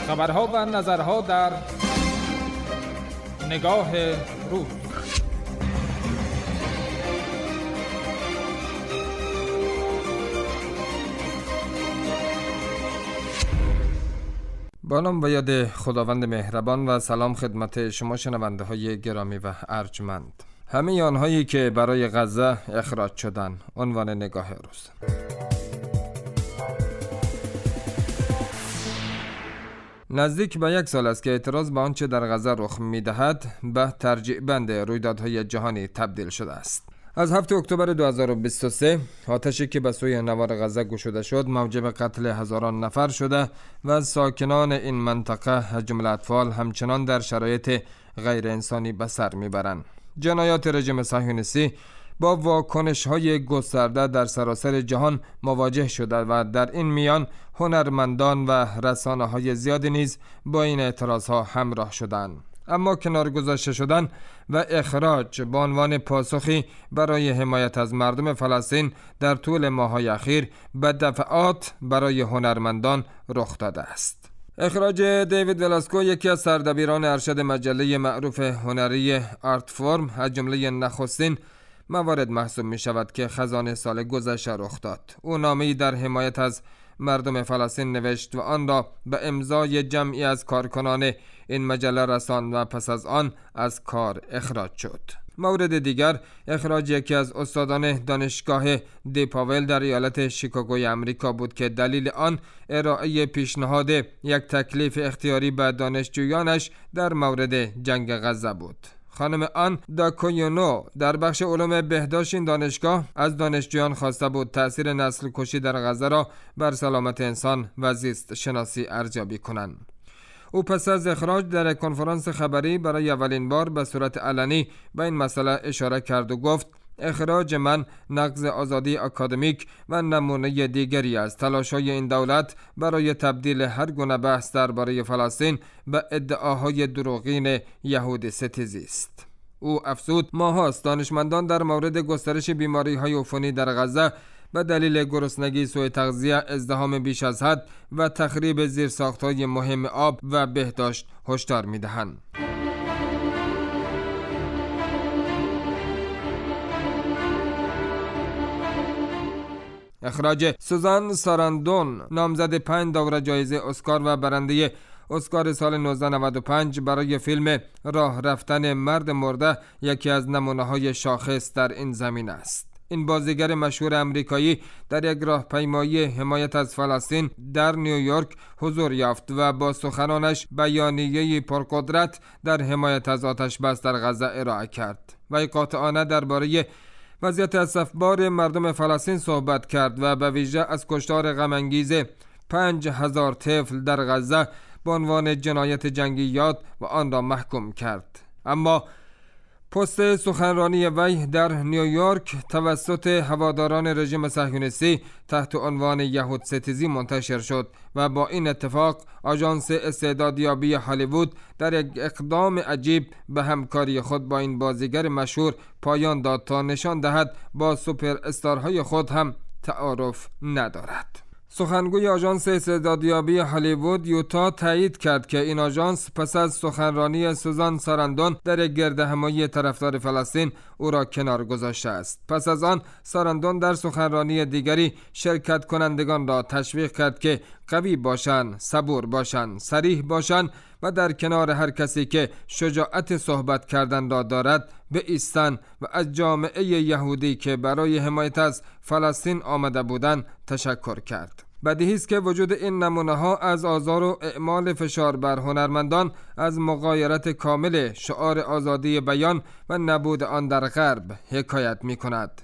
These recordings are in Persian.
خبرها و نظرها در نگاه روز. با نام و یاد خداوند مهربان و سلام خدمت شما شنونده های گرامی و ارجمند. همه آنهایی که برای غزه اخراج شدند. عنوان نگاه روز. نزدیک به 1 سال است که اعتراض به آنچه در غزه رخ می‌دهد به ترجیع بند رویدادهای جهانی تبدیل شده است. از 7 اکتبر 2023 آتشی که به سوی نوار غزه گشوده شد موجب قتل هزاران نفر شده و ساکنان این منطقه از جمله اطفال همچنان در شرایط غیر انسانی به سر میبرند. جنایات رژیم صهیونیستی با واکنش‌های گسترده در سراسر جهان مواجه شده و در این میان هنرمندان و رسانه‌های زیادی نیز با این اعتراض‌ها همراه شدند. اما کنار گذاشته شدن و اخراج به عنوان پاسخی برای حمایت از مردم فلسطین در طول ماه‌های اخیر به دفعات برای هنرمندان رخ داده است. اخراج دیوید ولاسکو، یکی از سردبیران ارشد مجله معروف هنری آرت فرم، از جمله نخستین موارد محسوب می شود که خزانه سال گذشته رخ داد. او نامه‌ای در حمایت از مردم فلسطین نوشت و آن را به امضای جمعی از کارکنان این مجله رساند و پس از آن از کار اخراج شد. مورد دیگر اخراج یکی از استادان دانشگاه دی پاول در ایالت شیکاگوی امریکا بود که دلیل آن ارائه پیشنهاد یک تکلیف اختیاری به دانشجویانش در مورد جنگ غزه بود. خانم آن داکویونو در بخش علوم بهداشت این دانشگاه از دانشجویان خواسته بود تأثیر نسل کشی در غزه را بر سلامت انسان و زیست شناسی ارزیابی کنند. او پس از اخراج در کنفرانس خبری برای اولین بار به صورت علنی به این مسئله اشاره کرد و گفت: اخراج من نقض آزادی اکادمیک و نمونه دیگری از تلاش‌های این دولت برای تبدیل هر گونه بحث درباره فلسطین به ادعاهای دروغین یهودی ستیزی است. او افزود: ماهاست دانشمندان در مورد گسترش بیماری‌های عفونی در غزه به دلیل گرسنگی، سوء تغذیه، ازدحام بیش از حد و تخریب زیرساخت‌های مهم آب و بهداشت هشدار می‌دهند. اخراج سوزان ساراندون، نامزد 5 دوره جایزه اسکار و برنده اسکار سال 1995 برای فیلم راه رفتن مرد مرده، یکی از نمونه‌های شاخص در این زمینه است. این بازیگر مشهور آمریکایی در یک راهپیمایی حمایت از فلسطین در نیویورک حضور یافت و با سخنانش بیانیه‌ای پرقدرت در حمایت از آتش بس در غزه ارائه کرد و قاطعانه درباره وضعیت اسفبار مردم فلسطین صحبت کرد و به ویژه از کشتار غم‌انگیز 5000 طفل در غزه به عنوان جنایت جنگی یاد و آن را محکوم کرد. اما پست سخنرانی وی در نیویورک توسط هواداران رژیم صهیونیستی تحت عنوان یهود ستیزی منتشر شد و با این اتفاق آژانس استعدادیابی هالیوود در یک اقدام عجیب به همکاری خود با این بازیگر مشهور پایان داد تا نشان دهد با سوپر استارهای خود هم تعارف ندارد. سخنگوی آژانس استعدادیابی هالیوود یوتا تایید کرد که این آژانس پس از سخنرانی سوزان ساراندون در گردهمایی طرفدار فلسطین او را کنار گذاشته است. پس از آن ساراندون در سخنرانی دیگری شرکت کنندگان را تشویق کرد که قوی باشند، صبور باشند، صریح باشند و در کنار هر کسی که شجاعت صحبت کردن را دارد بایستند و از جامعه یهودی که برای حمایت از فلسطین آمده بودند تشکر کرد. بدیهی است که وجود این نمونه‌ها از آزار و اعمال فشار بر هنرمندان از مغایرت کامل شعار آزادی بیان و نبود آن در غرب حکایت می‌کند.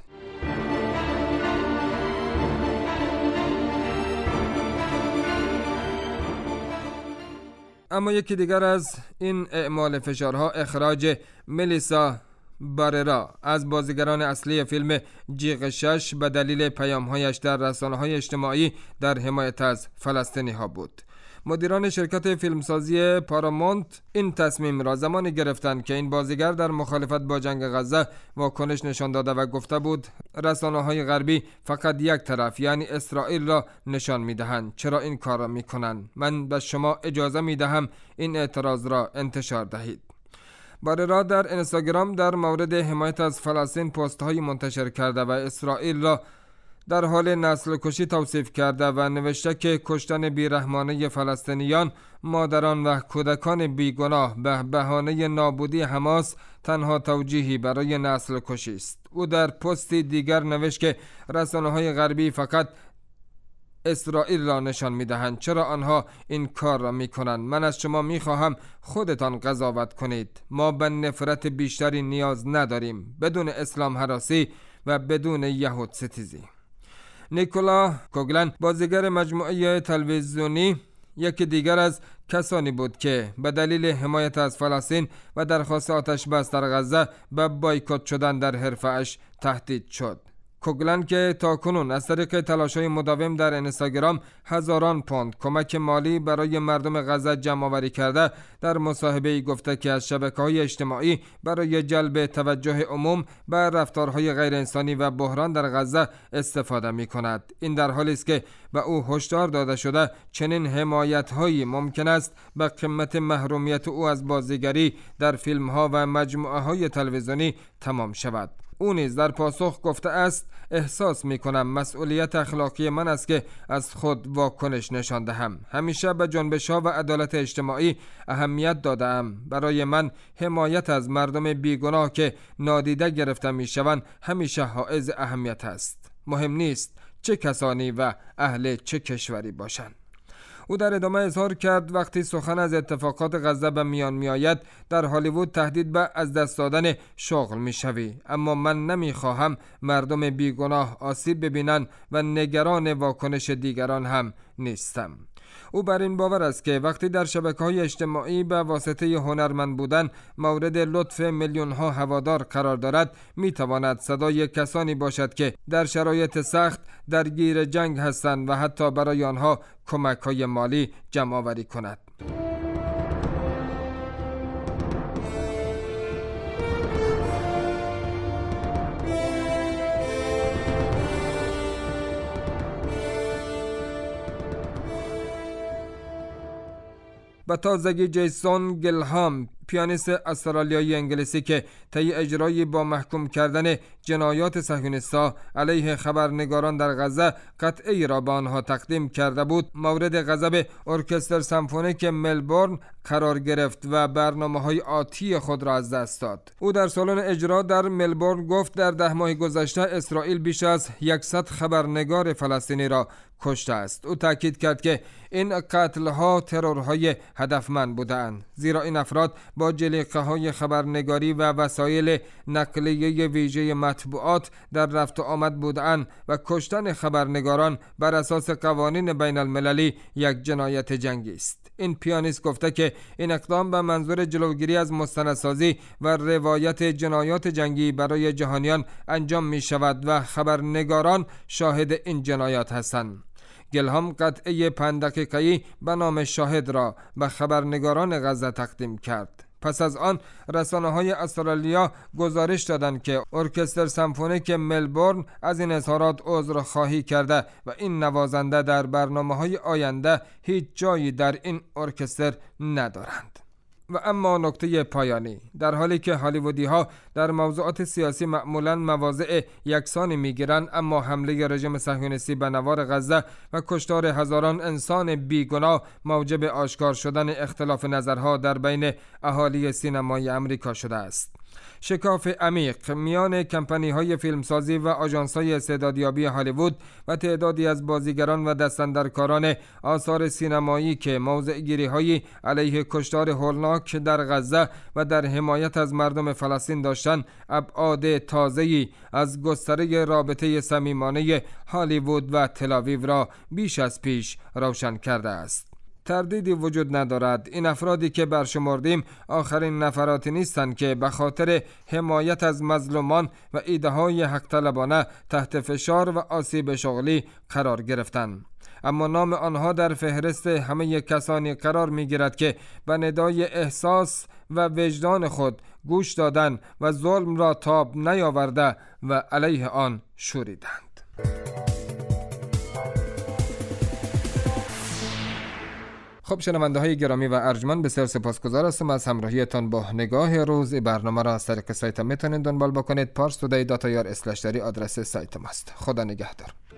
اما یکی دیگر از این اعمال فشارها اخراج ملیسا باررا از بازیگران اصلی فیلم جیغ 6 به دلیل پیام‌هایش در رسانه‌های اجتماعی در حمایت از فلسطینی‌ها بود. مدیران شرکت فیلمسازی پارامونت این تصمیم را زمانی گرفتند که این بازیگر در مخالفت با جنگ غزه واکنش نشان داده و گفته بود رسانه‌های غربی فقط یک طرف یعنی اسرائیل را نشان می‌دهند. چرا این کار را می‌کنند؟ من به شما اجازه می‌دهم این اعتراض را انتشار دهید. باررا در اینستاگرام در مورد حمایت از فلسطین پست‌های منتشر کرده و اسرائیل را در حال نسل کشی توصیف کرده و نوشته که کشتن بیرحمانه فلسطینیان، مادران و کودکان بیگناه به بهانه نابودی حماس تنها توجیهی برای نسل کشی است. او در پستی دیگر نوشت که رسانه‌های غربی فقط اسرائیل را نشان می‌دهند. چرا آنها این کار را می‌کنند؟ من از شما می‌خواهم خودتان قضاوت کنید. ما به نفرت بیشتری نیاز نداریم، بدون اسلام هراسی و بدون یهود ستیزی. نیکولا کوگلن، بازیگر مجموعه تلویزیونی، یکی دیگر از کسانی بود که به دلیل حمایت از فلسطین و درخواست آتش بس در غزه به بایکوت شدن در حرفه‌اش تهدید شد. کوگلن که تاکنون از طریق تلاش‌های مداوم در اینستاگرام هزاران پوند کمک مالی برای مردم غزه جمع آوری کرده، در مصاحبه‌ای گفته که از شبکه‌های اجتماعی برای جلب توجه عموم به رفتارهای غیر انسانی و بحران در غزه استفاده می‌کند. این در حالی است که به او هشدار داده شده چنین حمایت‌هایی ممکن است به قیمت محرومیت او از بازیگری در فیلم‌ها و مجموعه‌های تلویزیونی تمام شود. او نیز در پاسخ گفته است احساس می‌کنم مسئولیت اخلاقی من است که از خود واکنش نشان دهم. همیشه به جنبش‌ها و عدالت اجتماعی اهمیت داده‌ام. برای من حمایت از مردم بیگناه که نادیده گرفته می‌شوند همیشه حائز اهمیت است. مهم نیست چه کسانی و اهل چه کشوری باشند. او در ادامه اظهار کرد وقتی سخن از اتفاقات غزه به میان می آید در هالیوود تهدید به از دست دادن شغل می شوی، اما من نمی خواهم مردم بیگناه آسیب ببینند و نگران واکنش دیگران هم نیستم. او بر این باور است که وقتی در شبکه‌های اجتماعی به واسطه هنرمند بودن مورد لطف میلیون‌ها هوادار قرار دارد، می‌تواند صدای کسانی باشد که در شرایط سخت درگیر جنگ هستند و حتی برای آنها کمک‌های مالی جمع آوری کند. به تازگی جیسون گلهام، پیانیست استرالیایی انگلیسی که طی اجرایی با محکوم کردن جنایات صهیونیست‌ها علیه خبرنگاران در غزه قطعه‌ای را به آنها تقدیم کرده بود، مورد غضب ارکستر سمفونیک ملبورن قرار گرفت و برنامه‌های آتی خود را از دست داد. او در سالن اجرا در ملبورن گفت در 10 ماه گذشته اسرائیل بیش از 100 خبرنگار فلسطینی را کشته است. او تاکید کرد که این قتل‌ها ترورهای هدفمند بودند، زیرا این افراد با جلیقه‌های خبرنگاری و وسایل نقلیه ویژه مطبوعات در رفت و آمد بودند و کشتن خبرنگاران بر اساس قوانین بین المللی یک جنایت جنگی است. این پیانیست گفته که این اقدام به منظور جلوگیری از مستندسازی و روایت جنایات جنگی برای جهانیان انجام می شود و خبرنگاران شاهد این جنایات هستند. گلهام قطعه 5 دقیقه‌ای به نام شاهد را به خبرنگاران غزه تقدیم کرد. پس از آن رسانه‌های استرالیا گزارش دادند که ارکستر سمفونیک ملبورن از این اظهارات عذرخواهی کرده و این نوازنده در برنامه‌های آینده هیچ جایی در این ارکستر ندارند. و اما نکته پایانی، در حالی که هالیوودی‌ها در موضوعات سیاسی معمولاً مواضع یکسانی می‌گیرند، اما حمله رژیم صهیونیستی به نوار غزه و کشتار هزاران انسان بیگناه موجب آشکار شدن اختلاف نظرها در بین اهالی سینمای آمریکا شده است. شکاف عمیق میان کمپانی‌های فیلمسازی و آژانس‌های استعدادیابی هالیوود و تعدادی از بازیگران و دستاندرکاران آثار سینمایی که موضع‌گیری‌های علیه کشتار هولناک در غزه و در حمایت از مردم فلسطین داشتند، ابعاد تازه‌ای از گستره رابطه صمیمانه هالیوود و تل‌آویو را بیش از پیش روشن کرده است. تردیدی وجود ندارد این افرادی که برشمردیم آخرین نفراتی نیستند که به خاطر حمایت از مظلومان و ایده‌های حق طلبانه تحت فشار و آسیب شغلی قرار گرفتند. اما نام آنها در فهرست همه کسانی قرار می‌گیرد که به ندای احساس و وجدان خود گوش دادن و ظلم را تاب نیاورده و علیه آن شوریدند. خب شنونده های گرامی و ارجمند، بسیار سپاسگزار هستم از همراهیتان با نگاه روز. برنامه را از طریق سایت میتونید دنبال بکنید. parstoday.ir/dari آدرس سایت ماست. خدا نگهدار.